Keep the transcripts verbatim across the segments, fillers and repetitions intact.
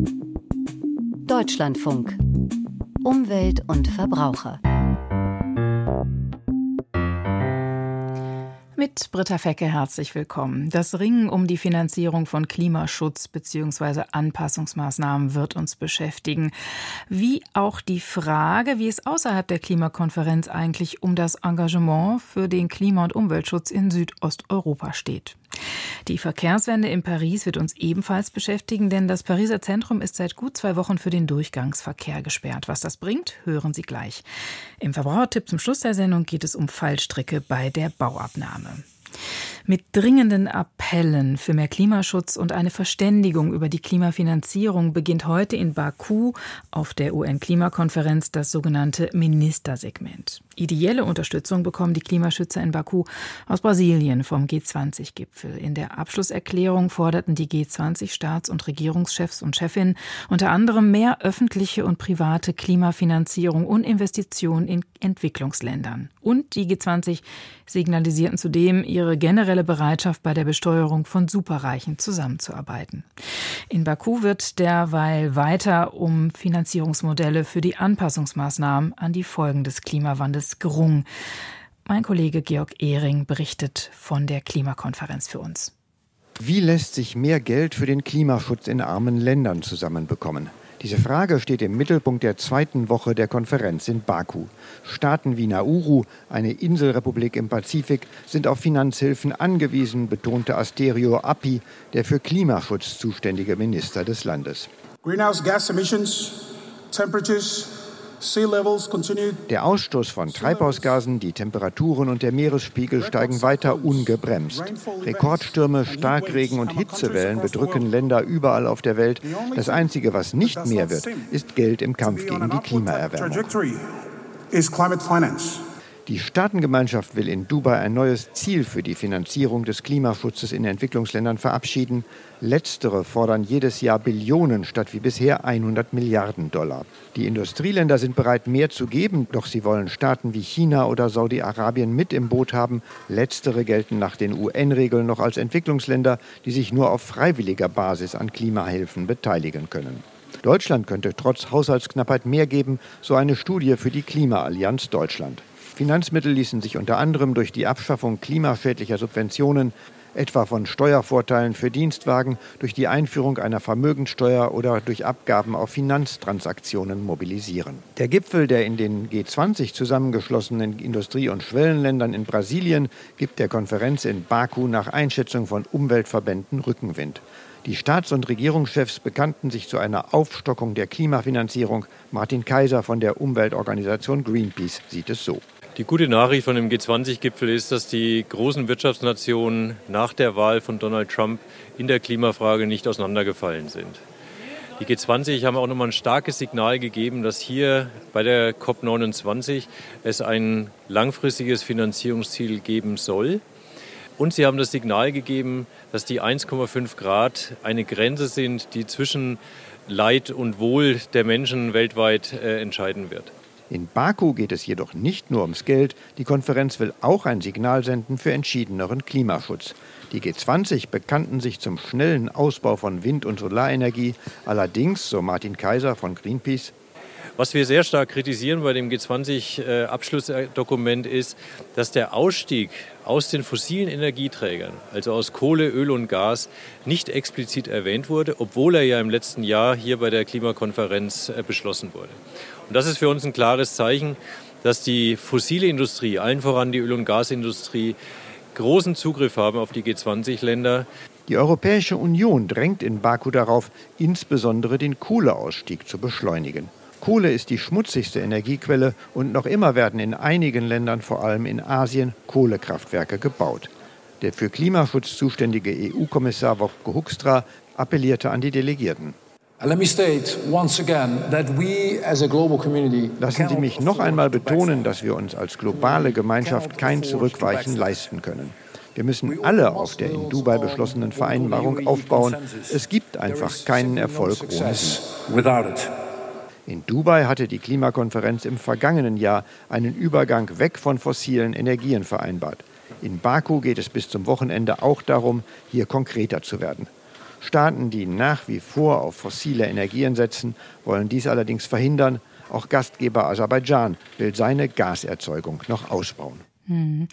Deutschlandfunk. Umwelt und Verbraucher. Mit Britta Fecke herzlich willkommen. Das Ringen um die Finanzierung von Klimaschutz bzw. Anpassungsmaßnahmen wird uns beschäftigen. Wie auch die Frage, wie es außerhalb der Klimakonferenz eigentlich um das Engagement für den Klima- und Umweltschutz in Südosteuropa steht. Die Verkehrswende in Paris wird uns ebenfalls beschäftigen, denn das Pariser Zentrum ist seit gut zwei Wochen für den Durchgangsverkehr gesperrt. Was das bringt, hören Sie gleich. Im Verbrauchertipp zum Schluss der Sendung geht es um Fallstricke bei der Bauabnahme. Mit dringenden Appellen für mehr Klimaschutz und eine Verständigung über die Klimafinanzierung beginnt heute in Baku auf der U N-Klimakonferenz das sogenannte Ministersegment. Ideelle Unterstützung bekommen die Klimaschützer in Baku aus Brasilien vom G zwanzig Gipfel. In der Abschlusserklärung forderten die G zwanzig Staats- und Regierungschefs und Chefinnen unter anderem mehr öffentliche und private Klimafinanzierung und Investitionen in Entwicklungsländern. Und die G zwanzig signalisierten zudem ihre generelle Bereitschaft, bei der Besteuerung von Superreichen zusammenzuarbeiten. In Baku wird derweil weiter um Finanzierungsmodelle für die Anpassungsmaßnahmen an die Folgen des Klimawandels gerungen. Mein Kollege Georg Ehring berichtet von der Klimakonferenz für uns. Wie lässt sich mehr Geld für den Klimaschutz in armen Ländern zusammenbekommen? Diese Frage steht im Mittelpunkt der zweiten Woche der Konferenz in Baku. Staaten wie Nauru, eine Inselrepublik im Pazifik, sind auf Finanzhilfen angewiesen, betonte Asterio Appi, der für Klimaschutz zuständige Minister des Landes. Greenhouse gas emissions, temperatures, sea levels continue. Der Ausstoß von Treibhausgasen, die Temperaturen und der Meeresspiegel steigen weiter ungebremst. Rekordstürme, Starkregen und Hitzewellen bedrücken Länder überall auf der Welt. Das Einzige, was nicht mehr wird, ist Geld im Kampf gegen die Klimaerwärmung. Die Staatengemeinschaft will in Dubai ein neues Ziel für die Finanzierung des Klimaschutzes in Entwicklungsländern verabschieden. Letztere fordern jedes Jahr Billionen statt wie bisher hundert Milliarden Dollar. Die Industrieländer sind bereit, mehr zu geben, doch sie wollen Staaten wie China oder Saudi-Arabien mit im Boot haben. Letztere gelten nach den U N-Regeln noch als Entwicklungsländer, die sich nur auf freiwilliger Basis an Klimahilfen beteiligen können. Deutschland könnte trotz Haushaltsknappheit mehr geben, so eine Studie für die Klimaallianz Deutschland. Finanzmittel ließen sich unter anderem durch die Abschaffung klimaschädlicher Subventionen, etwa von Steuervorteilen für Dienstwagen, durch die Einführung einer Vermögenssteuer oder durch Abgaben auf Finanztransaktionen mobilisieren. Der Gipfel der in den G zwanzig zusammengeschlossenen Industrie- und Schwellenländern in Brasilien gibt der Konferenz in Baku nach Einschätzung von Umweltverbänden Rückenwind. Die Staats- und Regierungschefs bekannten sich zu einer Aufstockung der Klimafinanzierung. Martin Kaiser von der Umweltorganisation Greenpeace sieht es so. Die gute Nachricht von dem G zwanzig Gipfel ist, dass die großen Wirtschaftsnationen nach der Wahl von Donald Trump in der Klimafrage nicht auseinandergefallen sind. Die G zwanzig haben auch nochmal ein starkes Signal gegeben, dass hier bei der COP neunundzwanzig es ein langfristiges Finanzierungsziel geben soll. Und sie haben das Signal gegeben, dass die eins Komma fünf Grad eine Grenze sind, die zwischen Leid und Wohl der Menschen weltweit äh, entscheiden wird. In Baku geht es jedoch nicht nur ums Geld. Die Konferenz will auch ein Signal senden für entschiedeneren Klimaschutz. Die G zwanzig bekannten sich zum schnellen Ausbau von Wind- und Solarenergie. Allerdings, so Martin Kaiser von Greenpeace, was wir sehr stark kritisieren bei dem G zwanzig-Abschlussdokument ist, dass der Ausstieg aus den fossilen Energieträgern, also aus Kohle, Öl und Gas, nicht explizit erwähnt wurde, obwohl er ja im letzten Jahr hier bei der Klimakonferenz beschlossen wurde. Und das ist für uns ein klares Zeichen, dass die fossile Industrie, allen voran die Öl- und Gasindustrie, großen Zugriff haben auf die G zwanzig Länder. Die Europäische Union drängt in Baku darauf, insbesondere den Kohleausstieg zu beschleunigen. Kohle ist die schmutzigste Energiequelle und noch immer werden in einigen Ländern, vor allem in Asien, Kohlekraftwerke gebaut. Der für Klimaschutz zuständige E U-Kommissar Wopke Hoekstra appellierte an die Delegierten. Lassen Sie mich noch einmal betonen, dass wir uns als globale Gemeinschaft kein Zurückweichen leisten können. Wir müssen alle auf der in Dubai beschlossenen Vereinbarung aufbauen. Es gibt einfach keinen Erfolg ohne sie. In Dubai hatte die Klimakonferenz im vergangenen Jahr einen Übergang weg von fossilen Energien vereinbart. In Baku geht es bis zum Wochenende auch darum, hier konkreter zu werden. Staaten, die nach wie vor auf fossile Energien setzen, wollen dies allerdings verhindern. Auch Gastgeber Aserbaidschan will seine Gaserzeugung noch ausbauen. Hm.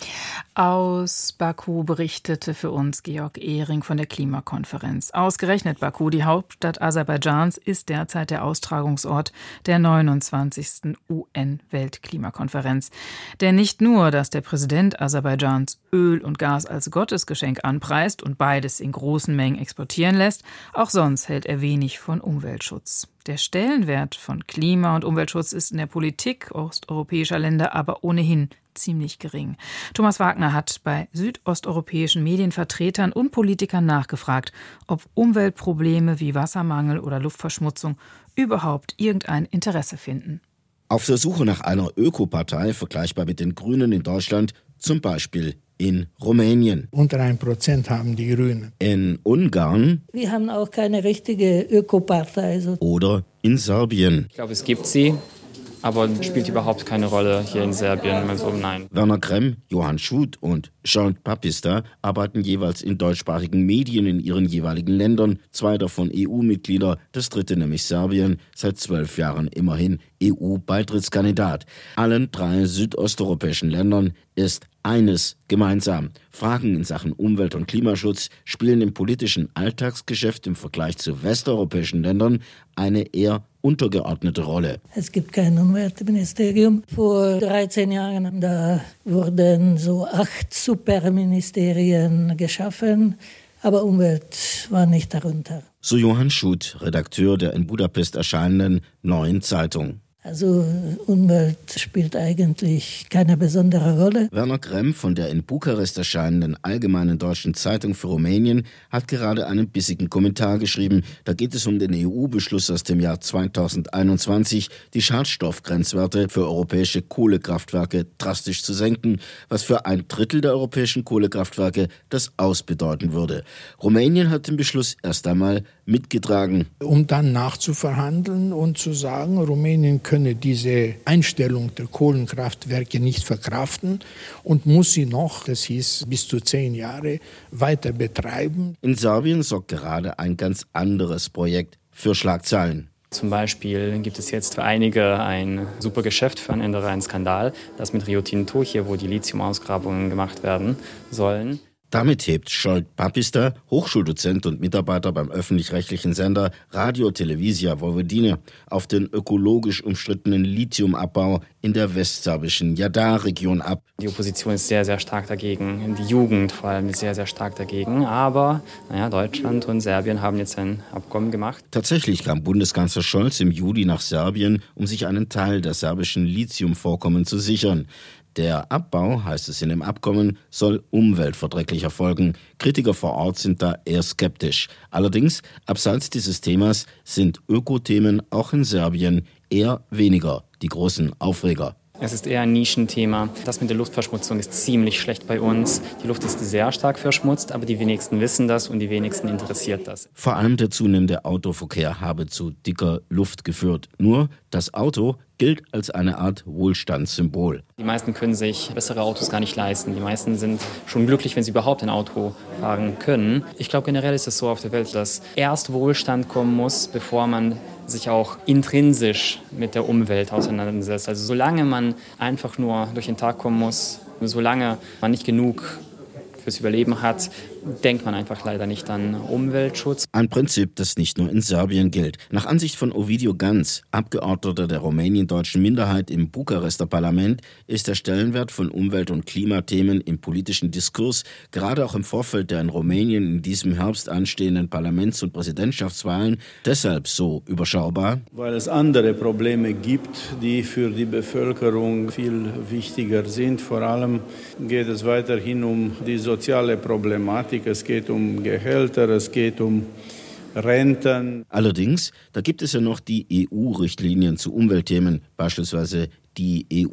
Aus Baku berichtete für uns Georg Ehring von der Klimakonferenz. Ausgerechnet Baku, die Hauptstadt Aserbaidschans, ist derzeit der Austragungsort der neunundzwanzigsten U N-Weltklimakonferenz. Denn nicht nur, dass der Präsident Aserbaidschans Öl und Gas als Gottesgeschenk anpreist und beides in großen Mengen exportieren lässt, auch sonst hält er wenig von Umweltschutz. Der Stellenwert von Klima- und Umweltschutz ist in der Politik osteuropäischer Länder aber ohnehin ziemlich gering. Thomas Wagner hat bei südosteuropäischen Medienvertretern und Politikern nachgefragt, ob Umweltprobleme wie Wassermangel oder Luftverschmutzung überhaupt irgendein Interesse finden. Auf der Suche nach einer Ökopartei, vergleichbar mit den Grünen in Deutschland, zum Beispiel in Rumänien. Unter ein Prozent haben die Grünen. In Ungarn. Wir haben auch keine richtige Ökopartei. Also. Oder in Serbien. Ich glaube, es gibt sie, aber spielt überhaupt keine Rolle hier in Serbien. Also nein. Werner Kremm, Johann Schut und Zsolt Papista arbeiten jeweils in deutschsprachigen Medien in ihren jeweiligen Ländern. Zwei davon E U-Mitglieder, das dritte nämlich Serbien, seit zwölf Jahren immerhin E U-Beitrittskandidat. Allen drei südosteuropäischen Ländern ist eines gemeinsam. Fragen in Sachen Umwelt- und Klimaschutz spielen im politischen Alltagsgeschäft im Vergleich zu westeuropäischen Ländern eine eher untergeordnete Rolle. Es gibt kein Umweltministerium. Vor dreizehn Jahren da wurden so acht Superministerien geschaffen, aber Umwelt war nicht darunter. So Johann Schut, Redakteur der in Budapest erscheinenden Neuen Zeitung. Also Umwelt spielt eigentlich keine besondere Rolle. Werner Kremm von der in Bukarest erscheinenden Allgemeinen Deutschen Zeitung für Rumänien hat gerade einen bissigen Kommentar geschrieben. Da geht es um den E U-Beschluss aus dem Jahr zweitausendeinundzwanzig, die Schadstoffgrenzwerte für europäische Kohlekraftwerke drastisch zu senken, was für ein Drittel der europäischen Kohlekraftwerke das Aus bedeuten würde. Rumänien hat den Beschluss erst einmal mitgetragen. Um dann nachzuverhandeln und zu sagen, Rumänien könne diese Einstellung der Kohlenkraftwerke nicht verkraften und muss sie noch, das hieß bis zu zehn Jahre, weiter betreiben. In Serbien sorgt gerade ein ganz anderes Projekt für Schlagzeilen. Zum Beispiel gibt es jetzt für einige ein super Geschäft, für andere einen Skandal, das mit Rio Tinto, hier wo die Lithiumausgrabungen gemacht werden sollen. Damit hebt Zsolt Papista, Hochschuldozent und Mitarbeiter beim öffentlich-rechtlichen Sender Radio Televizia Vojvodina, auf den ökologisch umstrittenen Lithiumabbau in der westserbischen Jadar-Region ab. Die Opposition ist sehr, sehr stark dagegen. Die Jugend vor allem ist sehr, sehr stark dagegen. Aber naja, Deutschland und Serbien haben jetzt ein Abkommen gemacht. Tatsächlich kam Bundeskanzler Scholz im Juli nach Serbien, um sich einen Teil der serbischen Lithiumvorkommen zu sichern. Der Abbau, heißt es in dem Abkommen, soll umweltverträglich erfolgen. Kritiker vor Ort sind da eher skeptisch. Allerdings, abseits dieses Themas sind Ökothemen auch in Serbien eher weniger die großen Aufreger. Es ist eher ein Nischenthema. Das mit der Luftverschmutzung ist ziemlich schlecht bei uns. Die Luft ist sehr stark verschmutzt, aber die wenigsten wissen das und die wenigsten interessiert das. Vor allem der zunehmende Autoverkehr habe zu dicker Luft geführt. Nur das Auto gilt als eine Art Wohlstandssymbol. Die meisten können sich bessere Autos gar nicht leisten. Die meisten sind schon glücklich, wenn sie überhaupt ein Auto fahren können. Ich glaube, generell ist es so auf der Welt, dass erst Wohlstand kommen muss, bevor man sich auch intrinsisch mit der Umwelt auseinandersetzt. Also solange man einfach nur durch den Tag kommen muss, solange man nicht genug fürs Überleben hat, denkt man einfach leider nicht an Umweltschutz. Ein Prinzip, das nicht nur in Serbien gilt. Nach Ansicht von Ovidiu Ganz, Abgeordneter der rumäniendeutschen Minderheit im Bukarester Parlament, ist der Stellenwert von Umwelt- und Klimathemen im politischen Diskurs, gerade auch im Vorfeld der in Rumänien in diesem Herbst anstehenden Parlaments- und Präsidentschaftswahlen, deshalb so überschaubar. Weil es andere Probleme gibt, die für die Bevölkerung viel wichtiger sind. Vor allem geht es weiterhin um die soziale Problematik. Es geht um Gehälter, es geht um Renten. Allerdings, da gibt es ja noch die E U-Richtlinien zu Umweltthemen, beispielsweise die E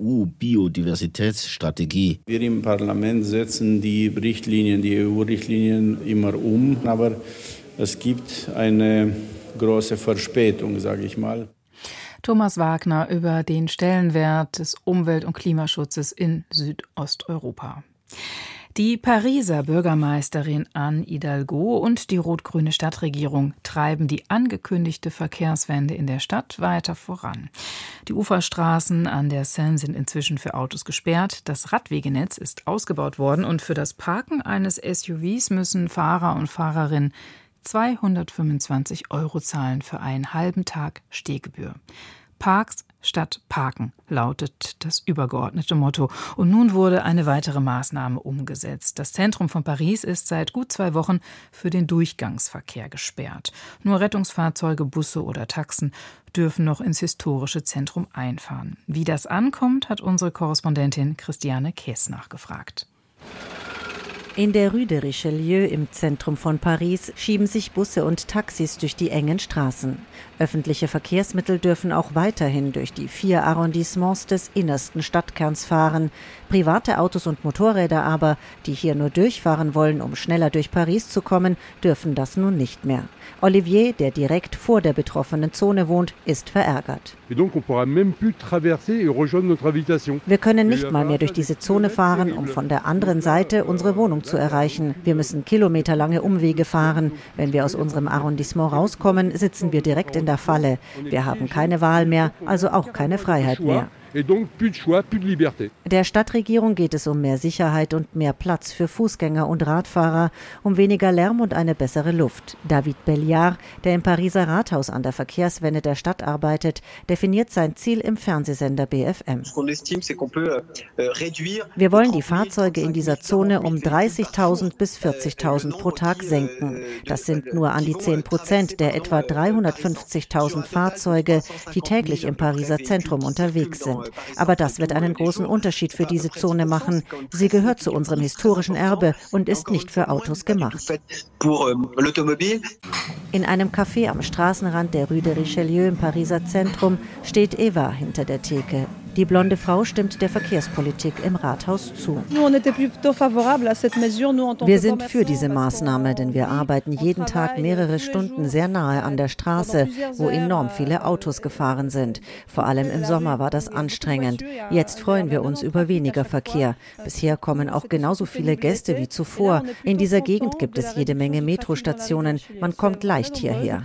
U-Biodiversitätsstrategie. Wir im Parlament setzen die Richtlinien, die E U-Richtlinien immer um, aber es gibt eine große Verspätung, sage ich mal. Thomas Wagner über den Stellenwert des Umwelt- und Klimaschutzes in Südosteuropa. Die Pariser Bürgermeisterin Anne Hidalgo und die rot-grüne Stadtregierung treiben die angekündigte Verkehrswende in der Stadt weiter voran. Die Uferstraßen an der Seine sind inzwischen für Autos gesperrt, das Radwegenetz ist ausgebaut worden und für das Parken eines S U Vs müssen Fahrer und Fahrerinnen zweihundertfünfundzwanzig Euro zahlen für einen halben Tag Stehgebühr. Parks statt Parken lautet das übergeordnete Motto. Und nun wurde eine weitere Maßnahme umgesetzt. Das Zentrum von Paris ist seit gut zwei Wochen für den Durchgangsverkehr gesperrt. Nur Rettungsfahrzeuge, Busse oder Taxen dürfen noch ins historische Zentrum einfahren. Wie das ankommt, hat unsere Korrespondentin Christiane Kess nachgefragt. In der Rue de Richelieu im Zentrum von Paris schieben sich Busse und Taxis durch die engen Straßen. Öffentliche Verkehrsmittel dürfen auch weiterhin durch die vier Arrondissements des innersten Stadtkerns fahren. Private Autos und Motorräder aber, die hier nur durchfahren wollen, um schneller durch Paris zu kommen, dürfen das nun nicht mehr. Olivier, der direkt vor der betroffenen Zone wohnt, ist verärgert. Wir können nicht mal mehr durch diese Zone fahren, um von der anderen Seite unsere Wohnung zu erreichen. Wir müssen kilometerlange Umwege fahren. Wenn wir aus unserem Arrondissement rauskommen, sitzen wir direkt in der Falle. Wir haben keine Wahl mehr, also auch keine Freiheit mehr. Der Stadtregierung geht es um mehr Sicherheit und mehr Platz für Fußgänger und Radfahrer, um weniger Lärm und eine bessere Luft. David Belliard, der im Pariser Rathaus an der Verkehrswende der Stadt arbeitet, definiert sein Ziel im Fernsehsender B F M. Wir wollen die Fahrzeuge in dieser Zone um dreißigtausend bis vierzigtausend pro Tag senken. Das sind nur an die zehn Prozent der etwa dreihundertfünfzigtausend Fahrzeuge, die täglich im Pariser Zentrum unterwegs sind. Aber das wird einen großen Unterschied für diese Zone machen. Sie gehört zu unserem historischen Erbe und ist nicht für Autos gemacht. In einem Café am Straßenrand der Rue de Richelieu im Pariser Zentrum steht Eva hinter der Theke. Die blonde Frau stimmt der Verkehrspolitik im Rathaus zu. Wir sind für diese Maßnahme, denn wir arbeiten jeden Tag mehrere Stunden sehr nahe an der Straße, wo enorm viele Autos gefahren sind. Vor allem im Sommer war das anstrengend. Jetzt freuen wir uns über weniger Verkehr. Bisher kommen auch genauso viele Gäste wie zuvor. In dieser Gegend gibt es jede Menge Metrostationen. Man kommt leicht hierher.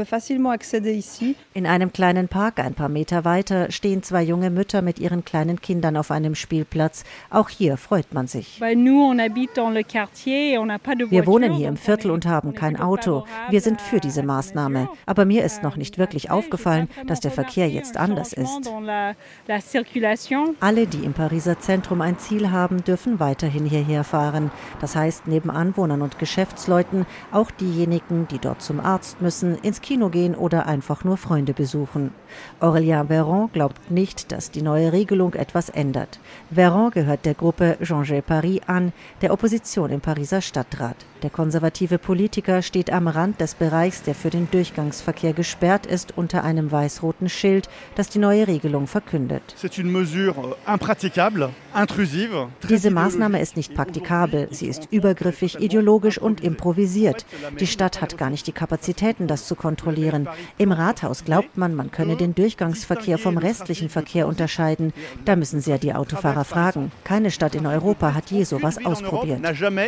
In einem kleinen Park ein paar Meter weiter stehen zwei junge Mütter mit ihren kleinen Kindern auf einem Spielplatz. Auch hier freut man sich. Wir wohnen hier im Viertel und haben kein Auto. Wir sind für diese Maßnahme. Aber mir ist noch nicht wirklich aufgefallen, dass der Verkehr jetzt anders ist. Alle, die im Pariser Zentrum ein Ziel haben, dürfen weiterhin hierher fahren. Das heißt, neben Anwohnern und Geschäftsleuten auch diejenigen, die dort zum Arzt müssen, ins Kino gehen oder einfach nur Freunde besuchen. Aurélien Véran glaubt nicht, dass die neue Regelung etwas ändert. Véran gehört der Gruppe Changez Paris an, der Opposition im Pariser Stadtrat. Der konservative Politiker steht am Rand des Bereichs, der für den Durchgangsverkehr gesperrt ist, unter einem weiß-roten Schild, das die neue Regelung verkündet. Diese Maßnahme ist nicht praktikabel, sie ist übergriffig, ideologisch und improvisiert. Die Stadt hat gar nicht die Kapazitäten, das zu kontrollieren. Im Rathaus glaubt man, man könne den Durchgangsverkehr vom restlichen Verkehr unterscheiden. Da müssen Sie ja die Autofahrer fragen. Keine Stadt in Europa hat je sowas ausprobiert.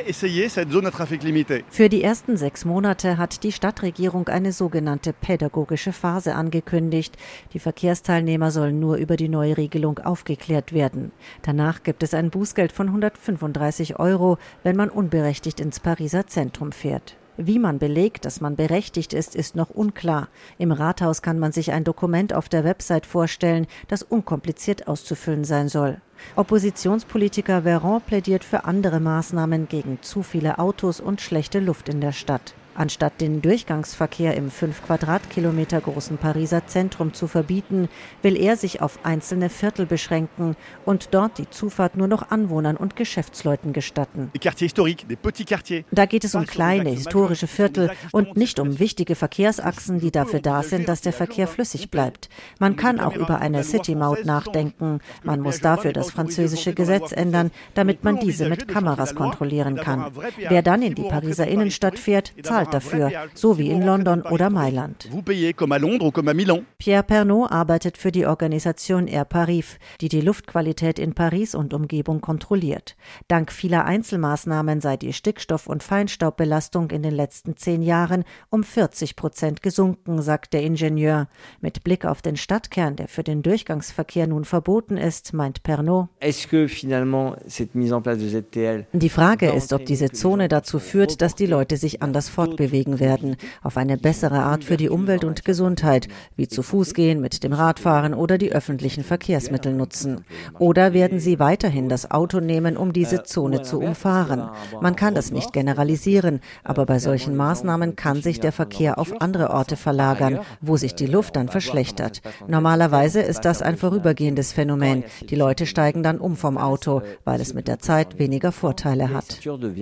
Für die ersten sechs Monate hat die Stadtregierung eine sogenannte pädagogische Phase angekündigt. Die Verkehrsteilnehmer sollen nur über die neue Regelung aufgeklärt werden. Danach gibt es ein Bußgeld von hundertfünfunddreißig Euro, wenn man unberechtigt ins Pariser Zentrum fährt. Wie man belegt, dass man berechtigt ist, ist noch unklar. Im Rathaus kann man sich ein Dokument auf der Website vorstellen, das unkompliziert auszufüllen sein soll. Oppositionspolitiker Véran plädiert für andere Maßnahmen gegen zu viele Autos und schlechte Luft in der Stadt. Anstatt den Durchgangsverkehr im fünf Quadratkilometer großen Pariser Zentrum zu verbieten, will er sich auf einzelne Viertel beschränken und dort die Zufahrt nur noch Anwohnern und Geschäftsleuten gestatten. Da geht es um kleine, historische Viertel und nicht um wichtige Verkehrsachsen, die dafür da sind, dass der Verkehr flüssig bleibt. Man kann auch über eine City-Maut nachdenken. Man muss dafür das französische Gesetz ändern, damit man diese mit Kameras kontrollieren kann. Wer dann in die Pariser Innenstadt fährt, zahlt bezahlt dafür, so wie in London oder Mailand. Pierre Pernaut arbeitet für die Organisation Air Paris, die die Luftqualität in Paris und Umgebung kontrolliert. Dank vieler Einzelmaßnahmen sei die Stickstoff- und Feinstaubbelastung in den letzten zehn Jahren um vierzig Prozent gesunken, sagt der Ingenieur. Mit Blick auf den Stadtkern, der für den Durchgangsverkehr nun verboten ist, meint Pernaut. Die Frage ist, ob diese Zone dazu führt, dass die Leute sich anders fortbewegen werden, auf eine bessere Art für die Umwelt und Gesundheit, wie zu Fuß gehen, mit dem Radfahren oder die öffentlichen Verkehrsmittel nutzen. Oder werden sie weiterhin das Auto nehmen, um diese Zone zu umfahren? Man kann das nicht generalisieren, aber bei solchen Maßnahmen kann sich der Verkehr auf andere Orte verlagern, wo sich die Luft dann verschlechtert. Normalerweise ist das ein vorübergehendes Phänomen. Die Leute steigen dann um vom Auto, weil es mit der Zeit weniger Vorteile hat.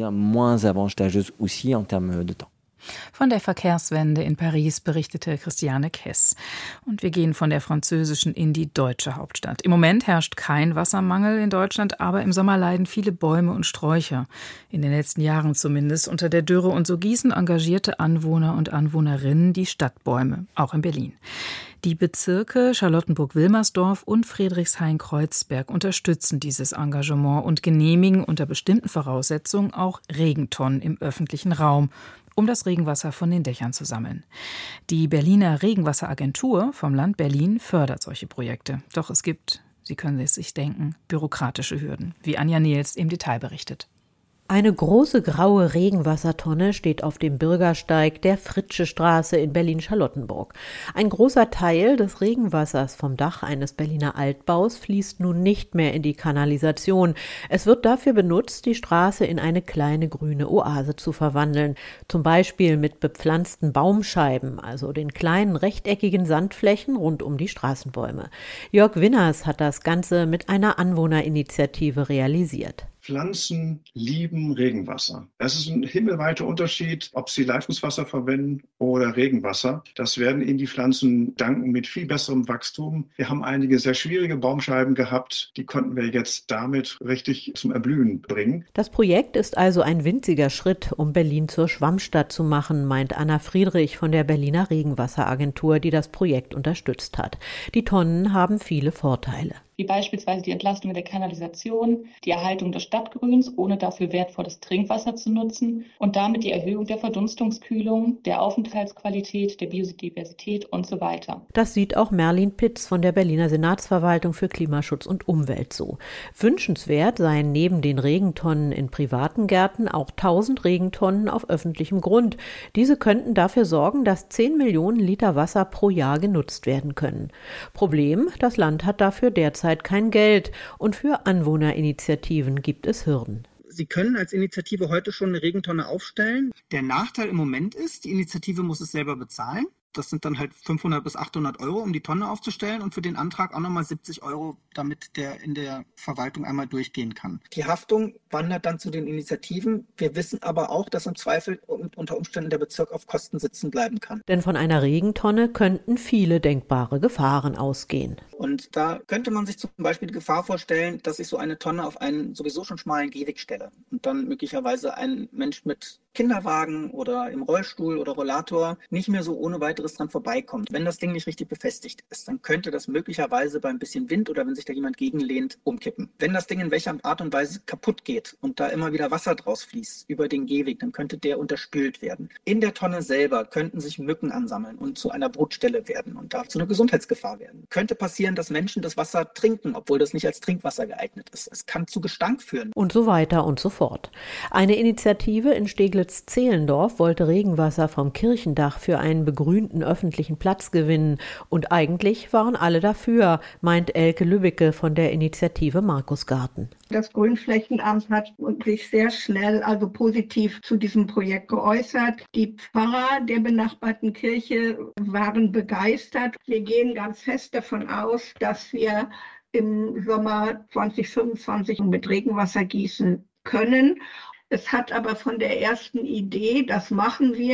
Von der Verkehrswende in Paris berichtete Christiane Kess. Und wir gehen von der französischen in die deutsche Hauptstadt. Im Moment herrscht kein Wassermangel in Deutschland, aber im Sommer leiden viele Bäume und Sträucher. In den letzten Jahren zumindest unter der Dürre. Und so gießen engagierte Anwohner und Anwohnerinnen die Stadtbäume, auch in Berlin. Die Bezirke Charlottenburg-Wilmersdorf und Friedrichshain-Kreuzberg unterstützen dieses Engagement und genehmigen unter bestimmten Voraussetzungen auch Regentonnen im öffentlichen Raum, um das Regenwasser von den Dächern zu sammeln. Die Berliner Regenwasseragentur vom Land Berlin fördert solche Projekte. Doch es gibt, Sie können es sich denken, bürokratische Hürden, wie Anja Nils im Detail berichtet. Eine große graue Regenwassertonne steht auf dem Bürgersteig der Fritzsche-Straße in Berlin-Charlottenburg. Ein großer Teil des Regenwassers vom Dach eines Berliner Altbaus fließt nun nicht mehr in die Kanalisation. Es wird dafür benutzt, die Straße in eine kleine grüne Oase zu verwandeln. Zum Beispiel mit bepflanzten Baumscheiben, also den kleinen rechteckigen Sandflächen rund um die Straßenbäume. Jörg Winners hat das Ganze mit einer Anwohnerinitiative realisiert. Pflanzen lieben Regenwasser. Es ist ein himmelweiter Unterschied, ob sie Leitungswasser verwenden oder Regenwasser. Das werden ihnen die Pflanzen danken mit viel besserem Wachstum. Wir haben einige sehr schwierige Baumscheiben gehabt, die konnten wir jetzt damit richtig zum Erblühen bringen. Das Projekt ist also ein winziger Schritt, um Berlin zur Schwammstadt zu machen, meint Anna Friedrich von der Berliner Regenwasseragentur, die das Projekt unterstützt hat. Die Tonnen haben viele Vorteile. Wie beispielsweise die Entlastung der Kanalisation, die Erhaltung des Stadtgrüns, ohne dafür wertvolles Trinkwasser zu nutzen und damit die Erhöhung der Verdunstungskühlung, der Aufenthaltsqualität, der Biodiversität und so weiter. Das sieht auch Merlin Pitz von der Berliner Senatsverwaltung für Klimaschutz und Umwelt so. Wünschenswert seien neben den Regentonnen in privaten Gärten auch tausend Regentonnen auf öffentlichem Grund. Diese könnten dafür sorgen, dass zehn Millionen Liter Wasser pro Jahr genutzt werden können. Problem, das Land hat dafür derzeit kein Geld und für Anwohnerinitiativen gibt es Hürden. Sie können als Initiative heute schon eine Regentonne aufstellen. Der Nachteil im Moment ist, die Initiative muss es selber bezahlen. Das sind dann halt fünfhundert bis achthundert Euro, um die Tonne aufzustellen und für den Antrag auch nochmal siebzig Euro, damit der in der Verwaltung einmal durchgehen kann. Die Haftung wandert dann zu den Initiativen. Wir wissen aber auch, dass im Zweifel unter Umständen der Bezirk auf Kosten sitzen bleiben kann. Denn von einer Regentonne könnten viele denkbare Gefahren ausgehen. Und da könnte man sich zum Beispiel die Gefahr vorstellen, dass ich so eine Tonne auf einen sowieso schon schmalen Gehweg stelle und dann möglicherweise ein Mensch mit Kinderwagen oder im Rollstuhl oder Rollator nicht mehr so ohne weiteres dran vorbeikommt. Wenn das Ding nicht richtig befestigt ist, dann könnte das möglicherweise bei ein bisschen Wind oder wenn sich da jemand gegenlehnt, umkippen. Wenn das Ding in welcher Art und Weise kaputt geht und da immer wieder Wasser draus fließt über den Gehweg, dann könnte der unterspült werden. In der Tonne selber könnten sich Mücken ansammeln und zu einer Brutstelle werden und da zu einer Gesundheitsgefahr werden. Könnte passieren, dass Menschen das Wasser trinken, obwohl das nicht als Trinkwasser geeignet ist. Es kann zu Gestank führen. Und so weiter und so fort. Eine Initiative in Steglitz-Zehlendorf wollte Regenwasser vom Kirchendach für einen begrünten öffentlichen Platz gewinnen. Und eigentlich waren alle dafür, meint Elke Lübbecke von der Initiative Markusgarten. Das Grünflächenamt hat sich sehr schnell, also positiv zu diesem Projekt geäußert. Die Pfarrer der benachbarten Kirche waren begeistert. Wir gehen ganz fest davon aus, dass wir im Sommer zwanzig fünfundzwanzig mit Regenwasser gießen können. Es hat aber von der ersten Idee, das machen wir,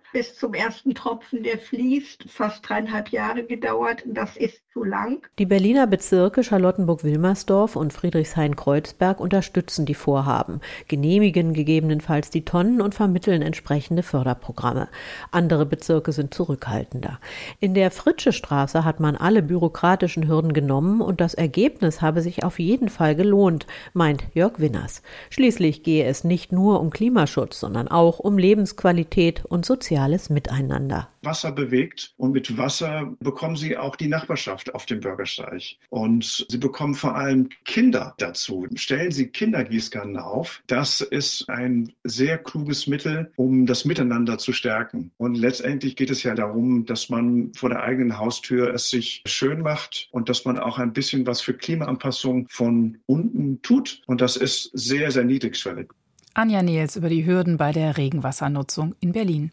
bis zum ersten Tropfen, der fließt, fast dreieinhalb Jahre gedauert. Das ist zu lang. Die Berliner Bezirke Charlottenburg-Wilmersdorf und Friedrichshain-Kreuzberg unterstützen die Vorhaben, genehmigen gegebenenfalls die Tonnen und vermitteln entsprechende Förderprogramme. Andere Bezirke sind zurückhaltender. In der Fritsche-Straße hat man alle bürokratischen Hürden genommen und das Ergebnis habe sich auf jeden Fall gelohnt, meint Jörg Winners. Schließlich gehe es nicht nur um Klimaschutz, sondern auch um Lebensqualität und soziales Miteinander. Wasser bewegt und mit Wasser bekommen Sie auch die Nachbarschaft auf dem Bürgersteig. Und Sie bekommen vor allem Kinder dazu. Stellen Sie Kindergießkannen auf. Das ist ein sehr kluges Mittel, um das Miteinander zu stärken. Und letztendlich geht es ja darum, dass man vor der eigenen Haustür es sich schön macht und dass man auch ein bisschen was für Klimaanpassung von unten tut. Und das ist sehr, sehr niedrigschwellig. Anja Nehls über die Hürden bei der Regenwassernutzung in Berlin.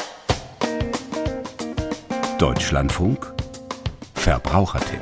Deutschlandfunk Verbrauchertipp.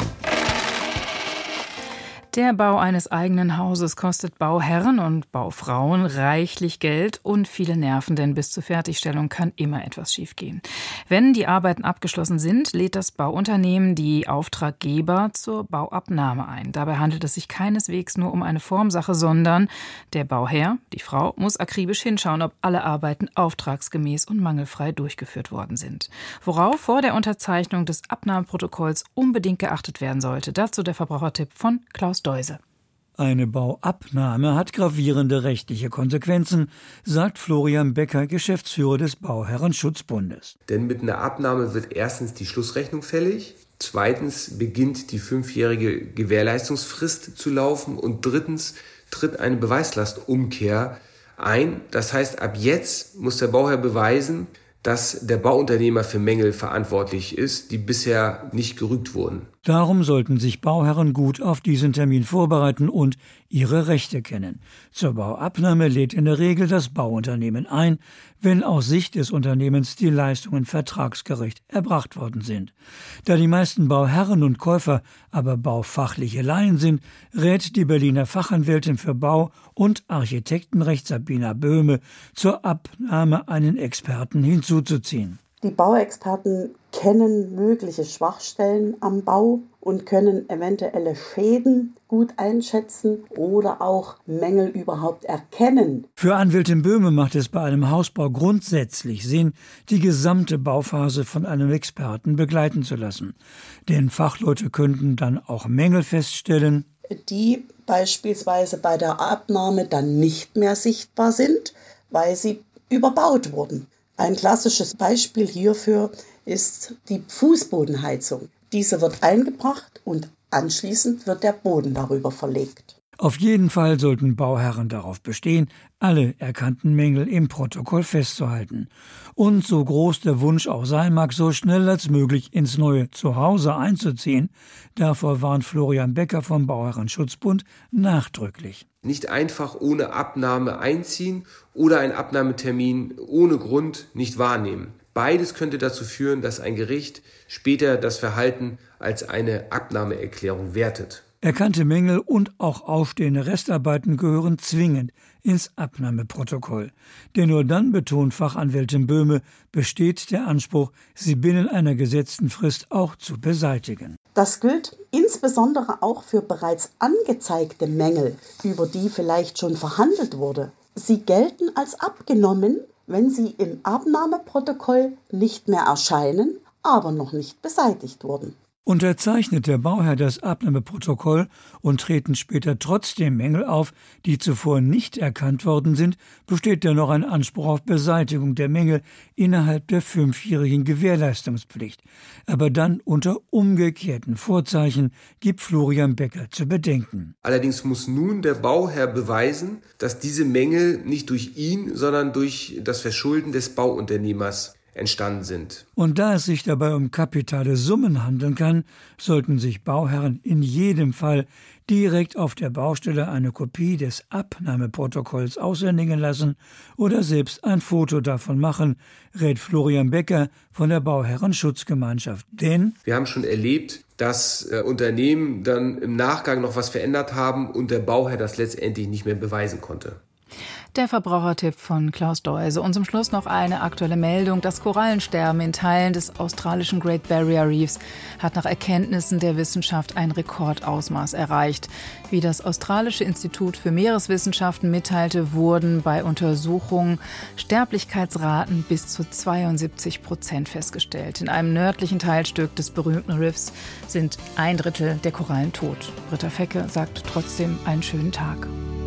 Der Bau eines eigenen Hauses kostet Bauherren und Baufrauen reichlich Geld und viele Nerven, denn bis zur Fertigstellung kann immer etwas schiefgehen. Wenn die Arbeiten abgeschlossen sind, lädt das Bauunternehmen die Auftraggeber zur Bauabnahme ein. Dabei handelt es sich keineswegs nur um eine Formsache, sondern der Bauherr, die Frau, muss akribisch hinschauen, ob alle Arbeiten auftragsgemäß und mangelfrei durchgeführt worden sind. Worauf vor der Unterzeichnung des Abnahmeprotokolls unbedingt geachtet werden sollte, dazu der Verbrauchertipp von Klaus Deuse. Eine Bauabnahme hat gravierende rechtliche Konsequenzen, sagt Florian Becker, Geschäftsführer des Bauherrenschutzbundes. Denn mit einer Abnahme wird erstens die Schlussrechnung fällig, zweitens beginnt die fünfjährige Gewährleistungsfrist zu laufen und drittens tritt eine Beweislastumkehr ein. Das heißt, ab jetzt muss der Bauherr beweisen, dass der Bauunternehmer für Mängel verantwortlich ist, die bisher nicht gerügt wurden. Darum sollten sich Bauherren gut auf diesen Termin vorbereiten und ihre Rechte kennen. Zur Bauabnahme lädt in der Regel das Bauunternehmen ein, wenn aus Sicht des Unternehmens die Leistungen vertragsgerecht erbracht worden sind. Da die meisten Bauherren und Käufer aber baufachliche Laien sind, rät die Berliner Fachanwältin für Bau- und Architektenrecht Sabina Böhme, zur Abnahme einen Experten hinzuzuziehen. Die Bauexperten kennen mögliche Schwachstellen am Bau und können eventuelle Schäden gut einschätzen oder auch Mängel überhaupt erkennen. Für Anwältin Böhme macht es bei einem Hausbau grundsätzlich Sinn, die gesamte Bauphase von einem Experten begleiten zu lassen. Denn Fachleute könnten dann auch Mängel feststellen, die beispielsweise bei der Abnahme dann nicht mehr sichtbar sind, weil sie überbaut wurden. Ein klassisches Beispiel hierfür ist die Fußbodenheizung. Diese wird eingebracht und anschließend wird der Boden darüber verlegt. Auf jeden Fall sollten Bauherren darauf bestehen, alle erkannten Mängel im Protokoll festzuhalten. Und so groß der Wunsch auch sein mag, so schnell als möglich ins neue Zuhause einzuziehen, davor warnt Florian Becker vom Bauherrenschutzbund nachdrücklich. Nicht einfach ohne Abnahme einziehen oder einen Abnahmetermin ohne Grund nicht wahrnehmen. Beides könnte dazu führen, dass ein Gericht später das Verhalten als eine Abnahmeerklärung wertet. Erkannte Mängel und auch ausstehende Restarbeiten gehören zwingend ins Abnahmeprotokoll. Denn nur dann, betont Fachanwältin Böhme, besteht der Anspruch, sie binnen einer gesetzten Frist auch zu beseitigen. Das gilt insbesondere auch für bereits angezeigte Mängel, über die vielleicht schon verhandelt wurde. Sie gelten als abgenommen, wenn sie im Abnahmeprotokoll nicht mehr erscheinen, aber noch nicht beseitigt wurden. Unterzeichnet der Bauherr das Abnahmeprotokoll und treten später trotzdem Mängel auf, die zuvor nicht erkannt worden sind, besteht dennoch ein Anspruch auf Beseitigung der Mängel innerhalb der fünfjährigen Gewährleistungspflicht. Aber dann unter umgekehrten Vorzeichen, gibt Florian Becker zu bedenken. Allerdings muss nun der Bauherr beweisen, dass diese Mängel nicht durch ihn, sondern durch das Verschulden des Bauunternehmers entstanden sind. Und da es sich dabei um kapitale Summen handeln kann, sollten sich Bauherren in jedem Fall direkt auf der Baustelle eine Kopie des Abnahmeprotokolls aushändigen lassen oder selbst ein Foto davon machen, rät Florian Becker von der Bauherrenschutzgemeinschaft. Denn wir haben schon erlebt, dass äh, Unternehmen dann im Nachgang noch was verändert haben und der Bauherr das letztendlich nicht mehr beweisen konnte. Der Verbrauchertipp von Klaus Deuse. Und zum Schluss noch eine aktuelle Meldung. Das Korallensterben in Teilen des australischen Great Barrier Reefs hat nach Erkenntnissen der Wissenschaft ein Rekordausmaß erreicht. Wie das australische Institut für Meereswissenschaften mitteilte, wurden bei Untersuchungen Sterblichkeitsraten bis zu zweiundsiebzig Prozent festgestellt. In einem nördlichen Teilstück des berühmten Riffs sind ein Drittel der Korallen tot. Britta Fecke sagt trotzdem einen schönen Tag.